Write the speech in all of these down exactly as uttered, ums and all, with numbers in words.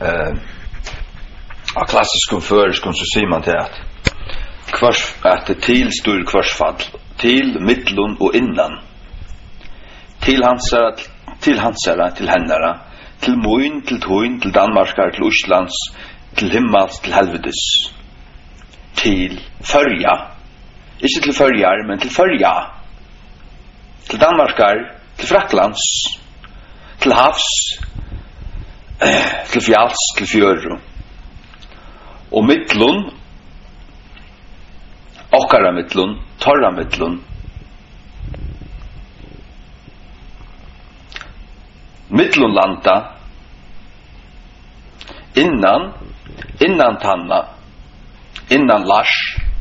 eh av klassiskum føriskum så sier man til at kvars at det tilstyr kvarsfall til mittlun og innan til hansara til hansara til hennara til moin til toin til Danmarkar til Íslands til himmels til helvetes til førja ikke til førjar men til førja til Danmarkar til Fraklands til havs til fjalls til fjøru og mittlun okkara mittlun torra mittlun mittlunlanda innan innan tanna innan lars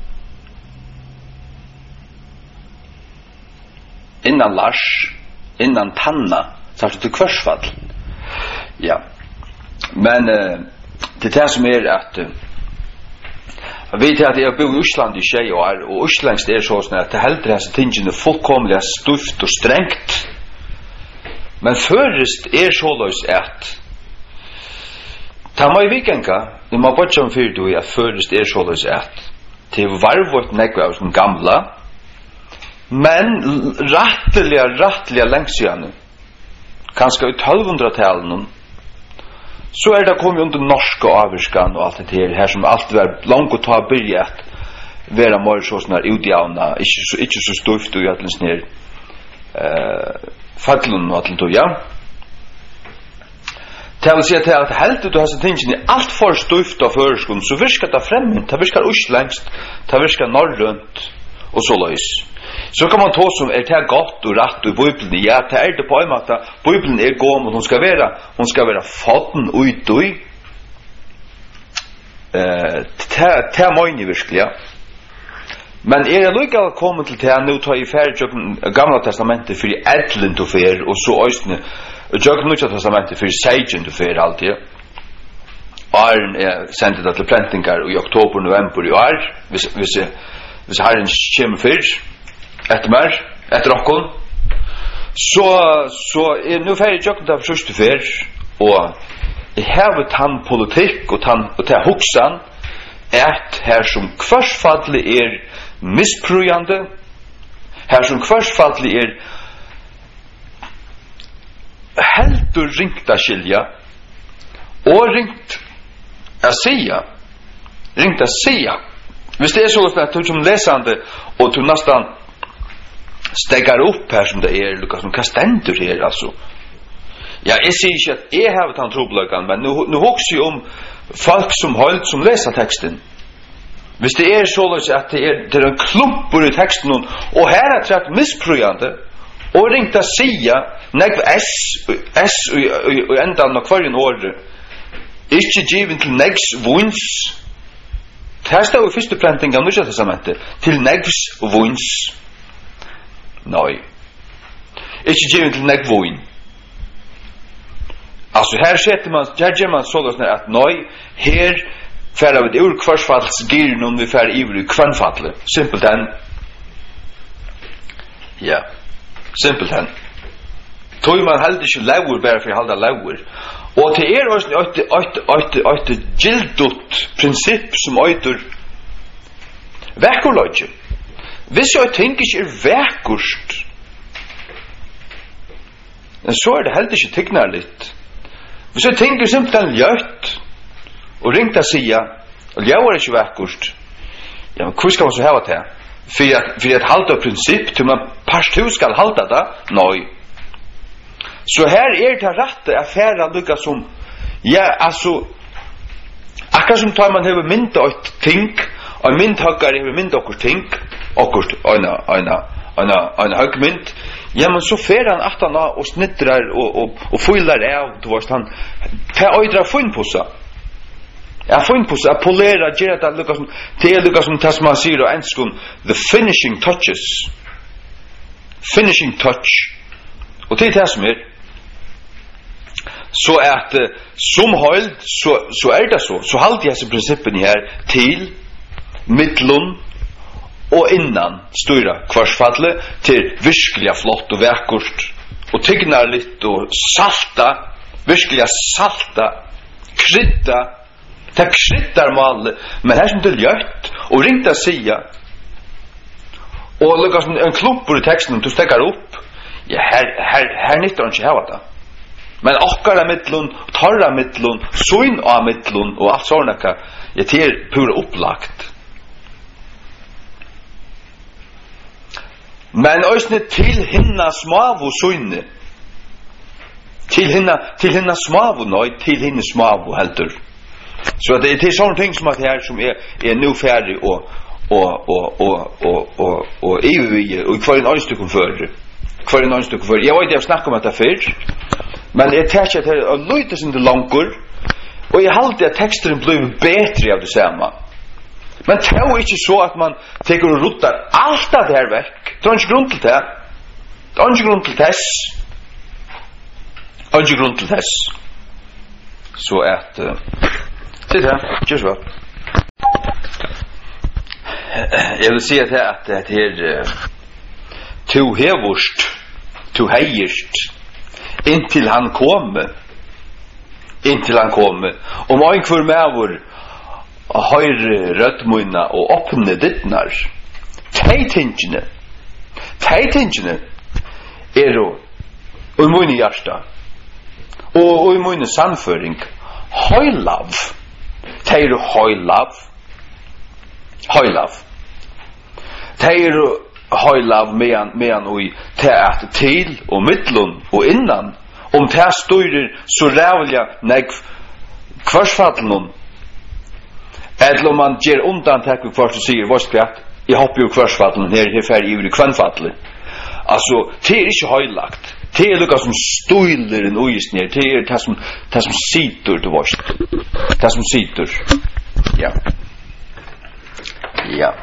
innan lars innan tanna så att det kvarsfall ja men uh, det är som är att uh, jag vet att jag bor i Island i tjej år och Islands är så att det helt det här tingene fullkomligt stuft och strängt men förrest är så lös att ta mig vikenka det må bara som för du är förrest är så lös att till varvot nekva av den gamla men rättliga rättliga längsian kanske i tolvhundratalen så är det kommit under norska avskan och allt det här här som allt var långt att ta börjat vara mer så såna utjämna inte så inte så stuft och egentligen ner eh fallon och allt det ja det vill säga att helt du har så tänkt i allt för stuft och förskon så viskar det främment det viskar utlängst det viskar norrrunt och så lös så kan man ta som är det gott och rätt i Bibeln ja det är det på en måte Bibeln är god men hon ska vara hon ska vara fatten ut och eh det det menar verkligen men är det lika kommer till det nu tar i färd gamla testamentet för ädlen och för och så östne jag nya testamentet för sagen och för allt det Arn är sänt det till plantingar i oktober november i år vis vis vis har en schema för ett mer ett rockon så så är nu färd jag inte först för och det här med han politik och han och det huxan är här som kvarsfall är missprojande här som kvarsfall är helt och ringt att skilja och ringt att säga ringt att säga visst det är så att du som läsande och du nästan stegar upp här som det är Lukas som kastendur här alltså ja jag ser inte att jag har ett antroblökan men nu nu också ju om folk som hållt som läser texten visst det är så att det är det är en klumpur i texten och här är det missprojande och ringt att säga nek s s och ändan av kvarjen ord inte given till negs vuns testa och första planting av nya testamentet till negs vuns nej inte given till neg vuin alltså här sätter man judge man så då att nej här för av det ur kvarsfallsgirn om vi för i kvanfall simpelt än ja simpelt än tog man helt inte laur bara för halda laur och till er också ett ett ett ett gildot princip som öter verkologi hvis jag tänker är verkost men så är det helt inte tecknarligt hvis jag tänker simpelt gjort och ringt att säga och jag var inte verkost ja men hur ska man så ha det för att för att hålla princip till man pastor ska hålla det nej så här är det rätt affärer lukka som ja alltså akkurat som tar man över mynd och think och mynd hackar över mynd och think och ena ena ena en högmynd ja men så fer han åttana och snittrar och och och fyller av du vet han tar ödra fun på så ja fun på så polera gera det lukka som det lukka som tas man ser och enskon the finishing touches finishing touch och det är som är så att som håll så så är det så så halt jag så principen här till mittlun och innan stora kvarsfalle till virkliga flott och verkost och tignar lite och salta virkliga salta krydda, det kryddar mal, men här som det ljött och ringt att säga. Och lukas en klumpur i texten du stäcker upp. Ja, här här här nyttar inte ha det. Men akkara mittlun, tarra mittlun, suin av mittlun och allt såna ka. Jag till pura upplagt. Men ösne till hinna smavu suinne. Till hinna till hinna smavu nej, till hinna smavu heldur. Så det är sån ting som att här som är är nu färdig och och och och och och och E U och kvar en anstycke för. Kvar en anstycke för. Jag vet jag snackar om det förr. Men det täcker att det är lite som det långkor. Och jag håller att texten blir bättre av det samma. Men det är inte så att man tar och rotar allt det här verk. Det är inte grund till det. Det är inte grund till det. Det är inte grund till det. Så att uh, titta här, just vad. Jag vill säga det att det är to hevurst, to heirst intill han kommer. Intill han kommer. Om en kvar med høyre rødmøyna og åpne dittnar. Teitingene. Teitingene er jo og i møyne hjärsta og, og i møyne samføring høylav. Teir høylav. Høylav. Teir høylav medan, medan og i teat til og midlun og innan om teat styrer så rævlig negv kvarsfadlen eller om man ger undantag för först och säger vad skvätt jag hoppar ju kvarsfallen här här färg i kvannfallen. Alltså det är inte höjlagt. Det är lika som stoiler en ojist ner. Det är det som det som sitter det vart. Det som sitter. Ja. Ja.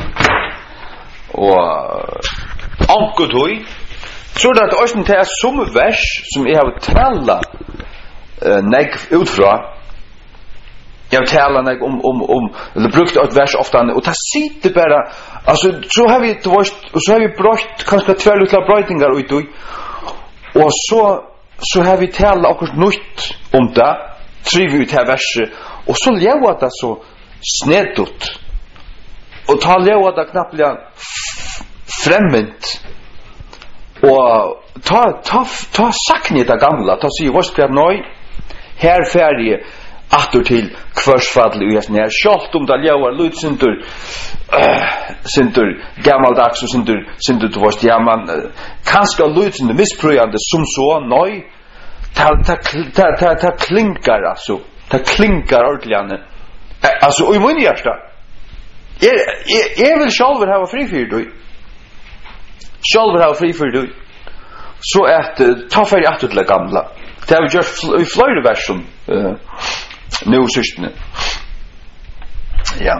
Och ankotoi så det att östen till som vers som jag har tralla eh negg utfra. Jag talar när om om om det brukar ett vers ofta och det sitter bara alltså så har vi det var så har vi brott kanske två lilla brötningar ut och så så har vi talat också nytt om det triv ut här vers och så lever det så snedut och ta lever det knappt främment och ta ta ta sakni det gamla ta sig vad ska nej här färdig attor till kvarsfadli och jag när schalt om det ljöar lutsintur sintur gammaldags och sintur sintur du varst ja man kanske lutsin misspröjande som så nej ta ta ta ta ta klinkar alltså ta klinkar ordentligt alltså i min hjärta är är vill själv ha fri för du själv ha fri för du så att ta för att det gamla det har just i flöde version nu systerne. Ja.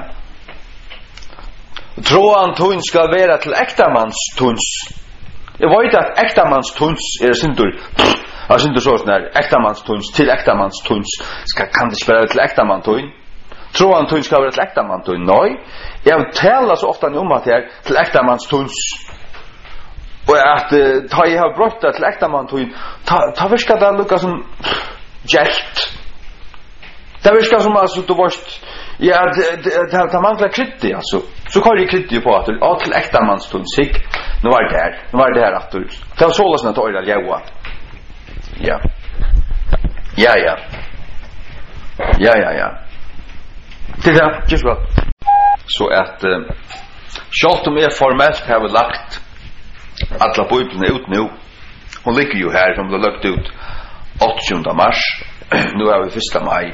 Troan tun skal vera til ektamans tuns. Jeg vet at ektamans tuns er sindur. Er sindur så sånn ektamans tuns til ektamans tuns. Skal kan det spela til ektamans tun. Troan tun skal vera til ektamans tun. Nei. Jeg talar så ofta om at jeg til ektamans tuns. Og at ta jeg har brøtta til ektamans tun. Ta ta viska det lukka som jekt. Det viskar som alltså du varst ja det det det manglar krydd alltså så kör det krydd på att ja till äkta manstund sig nu var det här nu var det här att du ta sålas när toila jäva ja ja ja ja ja ja det där just vad så att schalt om är formellt har vi lagt alla bibeln ut nu hon ligger ju här som det lagt ut åttonde mars nu är vi första maj.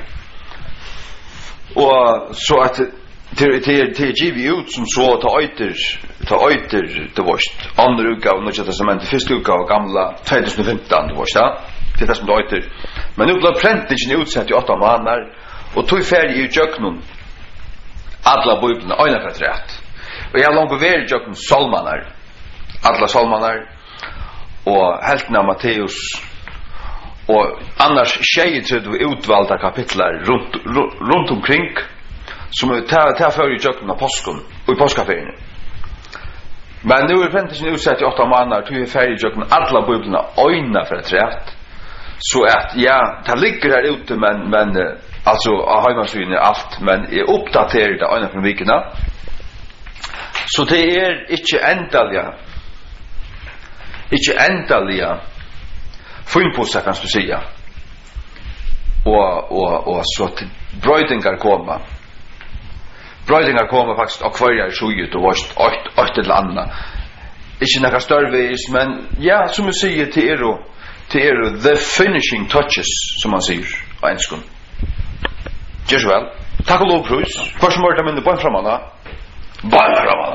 Och så att till till till G V ut som så ta öter ta öter det varst andra utgåvan och det som inte första utgåvan gamla tjugohundrafemton det varst ja det som det öter men nu blev prentingen utsatt i åtta månader och tog färdig i jöknon alla bibeln ena för rätt och jag långt över jöknon psalmarna alla psalmarna och helten av Matteus och annars tjejtretton utvalda kapitlar runt runt omkring som tar tar för i jökna påsken och i påskaferien. Men nu är prentingen utsatt i åtta månader till är färdig jökna alla biblarna öjna för ett rätt så att ja det ligger här ute men men alltså av hemsidan är allt men är uppdaterat det ena från veckorna. Så det är inte ändaliga. Inte ändaliga. Finpussa kan du säga. Och och och så att brödingar komma. Brödingar kommer faktiskt och kvarjar sjuet och vart åt åt ett landa. Inte några störvis men ja som du säger till er och till er the finishing touches som man säger på engelska. Just well. Tack och lov prus. Först måste man inte bara framåt. Bara framåt.